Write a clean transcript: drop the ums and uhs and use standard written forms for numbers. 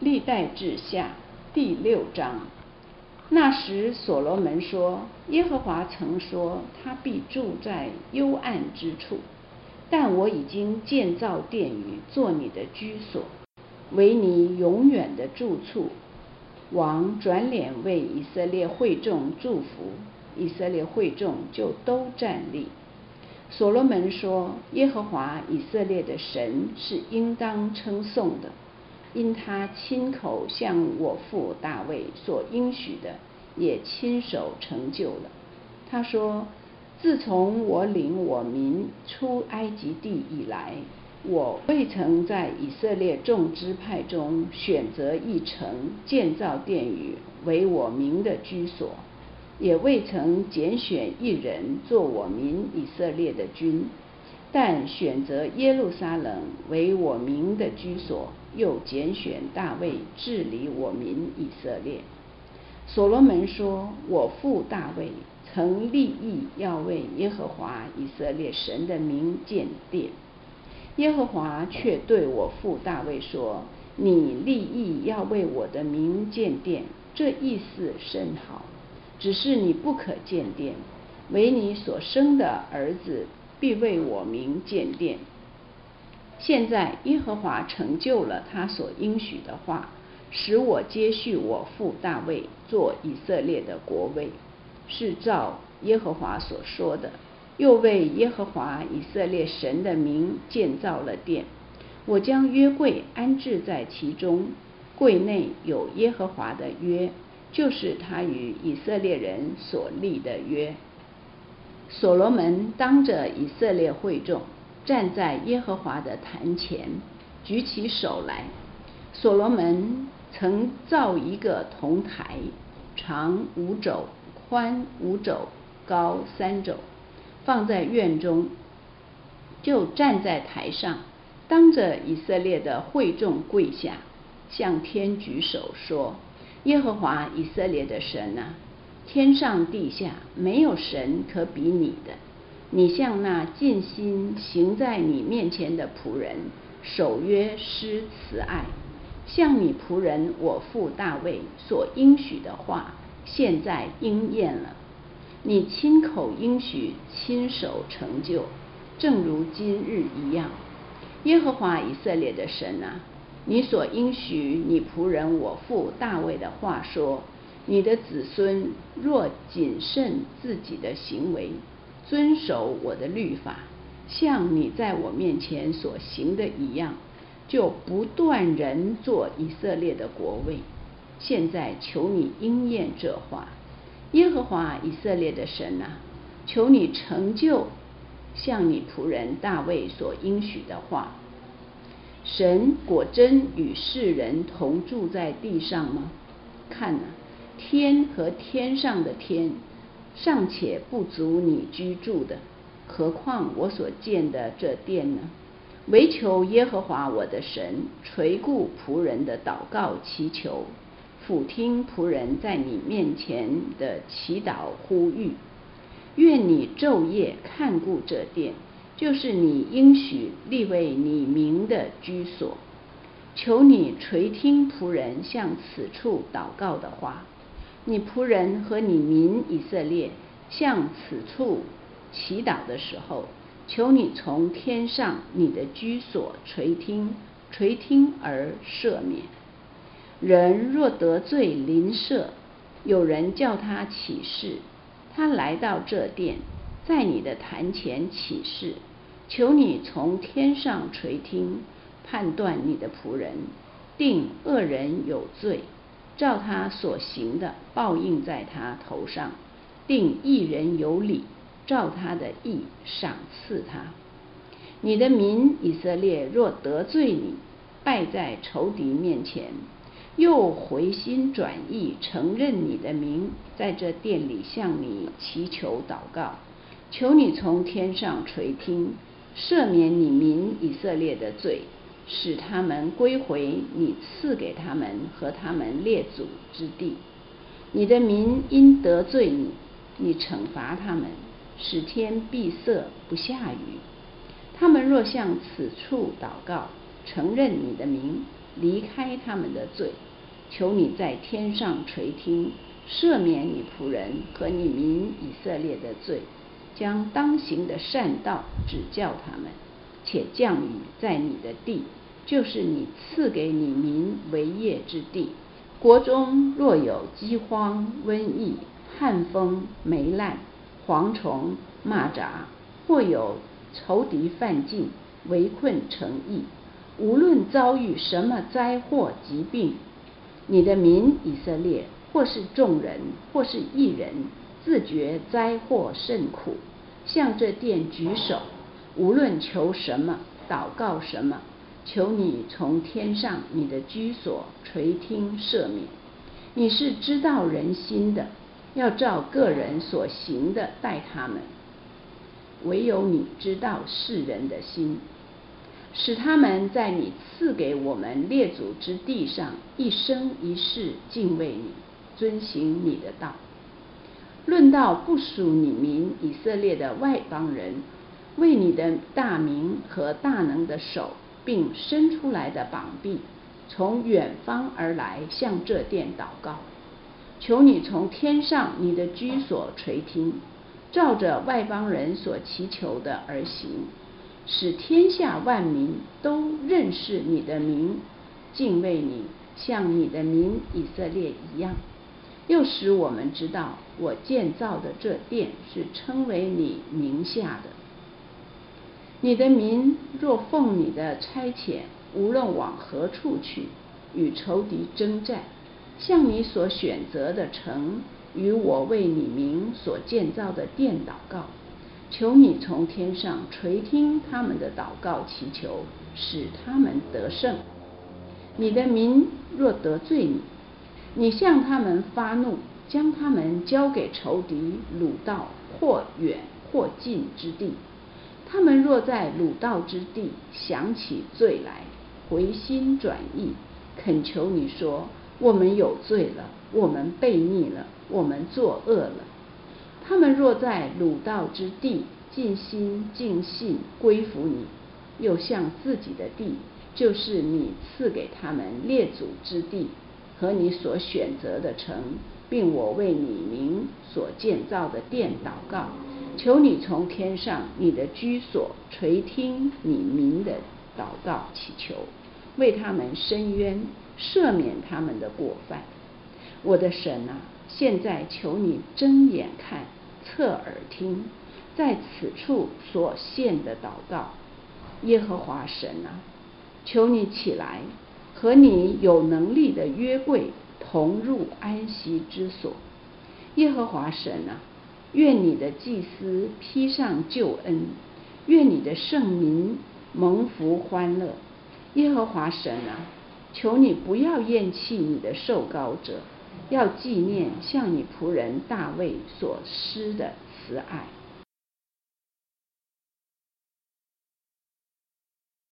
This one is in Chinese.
历代志下第6章。那时所罗门说，耶和华曾说他必住在幽暗之处，但我已经建造殿宇做你的居所，为你永远的住处。王转脸为以色列会众祝福，以色列会众就都站立。所罗门说，耶和华以色列的神是应当称颂的，因他亲口向我父大卫所应许的，也亲手成就了。他说，自从我领我民出埃及地以来，我未曾在以色列众支派中选择一城建造殿宇为我民的居所，也未曾拣选一人做我民以色列的君，但选择耶路撒冷为我民的居所，又拣选大卫治理我民以色列。所罗门说，我父大卫曾立意要为耶和华以色列神的名建殿，耶和华却对我父大卫说，你立意要为我的名建殿，这意思甚好，只是你不可建殿，唯你所生的儿子必为我名建殿。现在耶和华成就了他所应许的话，使我接续我父大卫做以色列的国位，是照耶和华所说的，又为耶和华以色列神的名建造了殿。我将约柜安置在其中，柜内有耶和华的约，就是他与以色列人所立的约。所罗门当着以色列会众，站在耶和华的坛前，举起手来。所罗门曾造一个铜台，长5肘，宽5肘，高3肘，放在院中，就站在台上，当着以色列的会众跪下，向天举手说，耶和华以色列的神啊，天上地下没有神可比你的，你向那尽心行在你面前的仆人守约施慈爱，向你仆人我父大卫所应许的话，现在应验了。你亲口应许，亲手成就，正如今日一样。耶和华以色列的神啊，你所应许你仆人我父大卫的话说，你的子孙若谨慎自己的行为，遵守我的律法，像你在我面前所行的一样，就不断人做以色列的国位。现在求你应验这话，耶和华以色列的神啊，求你成就像你仆人大卫所应许的话。神果真与世人同住在地上吗？看啊，天和天上的天尚且不足你居住的，何况我所建的这殿呢？唯求耶和华我的神垂顾仆人的祷告祈求，俯听仆人在你面前的祈祷呼吁。愿你昼夜看顾这殿，就是你应许立为你名的居所。求你垂听仆人向此处祷告的话，你仆人和你民以色列向此处祈祷的时候，求你从天上你的居所垂听而赦免。人若得罪邻舍，有人叫他起誓，他来到这殿，在你的坛前起誓，求你从天上垂听，判断你的仆人，定恶人有罪，照他所行的报应在他头上，定义人有理，照他的义赏赐他。你的民以色列若得罪你，败在仇敌面前，又回心转意承认你的名，在这殿里向你祈求祷告，求你从天上垂听，赦免你民以色列的罪，使他们归回你赐给他们和他们列祖之地。你的民因得罪你，你惩罚他们，使天闭塞不下雨。他们若向此处祷告，承认你的名， 离开他们的罪。求你在天上垂听，赦免你仆人和你民以色列的罪，将当行的善道指教他们，且降雨在你的地，就是你赐给你民为业之地。国中若有饥荒、瘟疫、旱风、霉烂、蝗虫、蚂蚱，或有仇敌犯境，围困城邑，无论遭遇什么灾祸疾病，你的民以色列，或是众人，或是一人，自觉灾祸甚苦，向这殿举手，无论求什么，祷告什么，求你从天上你的居所垂听赦免。你是知道人心的，要照个人所行的待他们。唯有你知道世人的心，使他们在你赐给我们列祖之地上一生一世敬畏你，遵行你的道。论到不属你民以色列的外邦人，为你的大名和大能的手，并伸出来的膀臂，从远方而来向这殿祷告，求你从天上你的居所垂听，照着外邦人所祈求的而行，使天下万民都认识你的名，敬畏你，像你的民以色列一样。又使我们知道，我建造的这殿是称为你名下的。你的民若奉你的差遣，无论往何处去，与仇敌征战，向你所选择的城，与我为你名所建造的殿祷告，求你从天上垂听他们的祷告祈求，使他们得胜。你的民若得罪你，你向他们发怒，将他们交给仇敌掳到或远或近之地。他们若在掳到之地想起罪来，回心转意，恳求你说，我们有罪了，我们悖逆了，我们作恶了。他们若在掳到之地尽心尽性归服你，又向自己的地，就是你赐给他们列祖之地和你所选择的城，并我为你名所建造的殿祷告，求你从天上你的居所垂听你民的祷告祈求，为他们伸冤，赦免他们的过犯。我的神啊，现在求你睁眼看，侧耳听，在此处所献的祷告。耶和华神啊，求你起来，和你有能力的约柜同入安息之所。耶和华神啊，愿你的祭司披上救恩，愿你的圣民蒙福欢乐。耶和华神啊，求你不要厌弃你的受膏者，要纪念向你仆人大卫所施的慈爱。